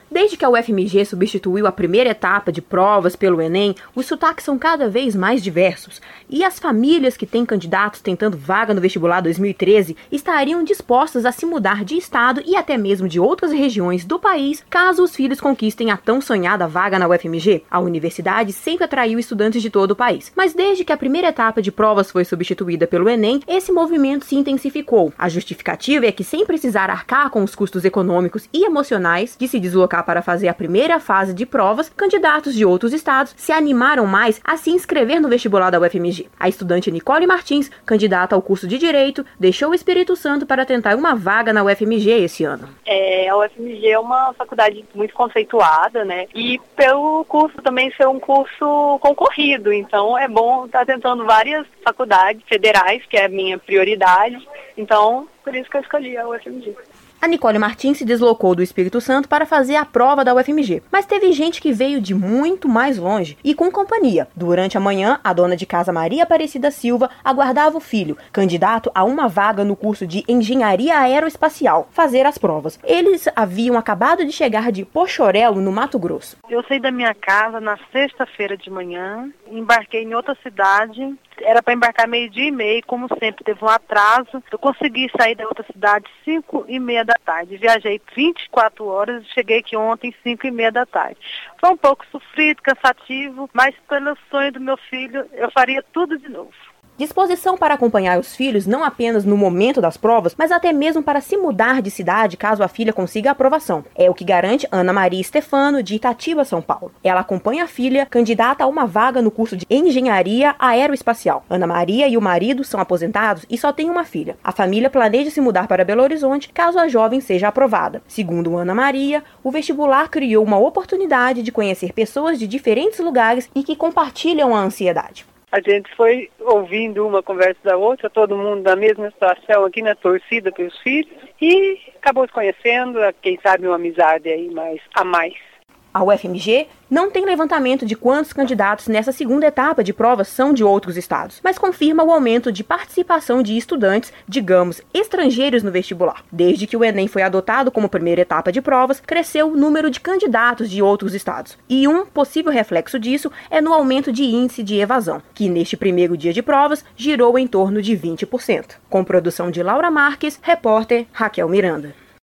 Desde que a UFMG substituiu a primeira etapa de provas pelo Enem, os sotaques são cada vez mais diversos. E as famílias que têm candidatos tentando vaga no vestibular 2013 estariam dispostas a se mudar de estado e até mesmo de outras regiões do país, caso os filhos conquistem a tão sonhada vaga na UFMG. A universidade sempre atraiu estudantes de todo o país, mas desde que a primeira etapa de provas foi substituída pelo Enem, esse movimento se intensificou. A justificativa é que, sem precisar arcar com os custos econômicos e emocionais de se deslocar para fazer a primeira fase de provas, candidatos de outros estados se animaram mais a se inscrever no vestibular da UFMG. A estudante Nicole Martins, candidata ao curso de Direito, deixou o Espírito Santo para tentar uma vaga na UFMG esse ano. A UFMG é uma faculdade muito conceituada, né? E pelo curso também ser um curso concorrido, então é bom estar tentando várias faculdades federais, que é a minha prioridade. Então, por isso que eu escolhi a UFMG. A Nicole Martins se deslocou do Espírito Santo para fazer a prova da UFMG, mas teve gente que veio de muito mais longe e com companhia. Durante a manhã, a dona de casa Maria Aparecida Silva aguardava o filho, candidato a uma vaga no curso de Engenharia Aeroespacial, fazer as provas. Eles haviam acabado de chegar de Pochorelo, no Mato Grosso. Eu saí da minha casa na sexta-feira de manhã, embarquei em outra cidade. Era para embarcar 12:30, como sempre teve um atraso. Eu consegui sair da outra cidade 5:30 da tarde. Viajei 24 horas e cheguei aqui ontem 5:30 da tarde. Foi um pouco sofrido, cansativo, mas pelo sonho do meu filho eu faria tudo de novo. Disposição para acompanhar os filhos não apenas no momento das provas, mas até mesmo para se mudar de cidade caso a filha consiga a aprovação. É o que garante Ana Maria Stefano, de Itatiba, São Paulo. Ela acompanha a filha, candidata a uma vaga no curso de Engenharia Aeroespacial. Ana Maria e o marido são aposentados e só tem uma filha. A família planeja se mudar para Belo Horizonte caso a jovem seja aprovada. Segundo Ana Maria, o vestibular criou uma oportunidade de conhecer pessoas de diferentes lugares e que compartilham a ansiedade. A gente foi ouvindo uma conversa da outra, todo mundo na mesma situação aqui na torcida pelos filhos, e acabou se conhecendo, quem sabe uma amizade aí a mais. A UFMG não tem levantamento de quantos candidatos nessa segunda etapa de provas são de outros estados, mas confirma o aumento de participação de estudantes, digamos, estrangeiros no vestibular. Desde que o Enem foi adotado como primeira etapa de provas, cresceu o número de candidatos de outros estados. E um possível reflexo disso é no aumento de índice de evasão, que neste primeiro dia de provas girou em torno de 20%. Com produção de Laura Marques, repórter Raquel Miranda.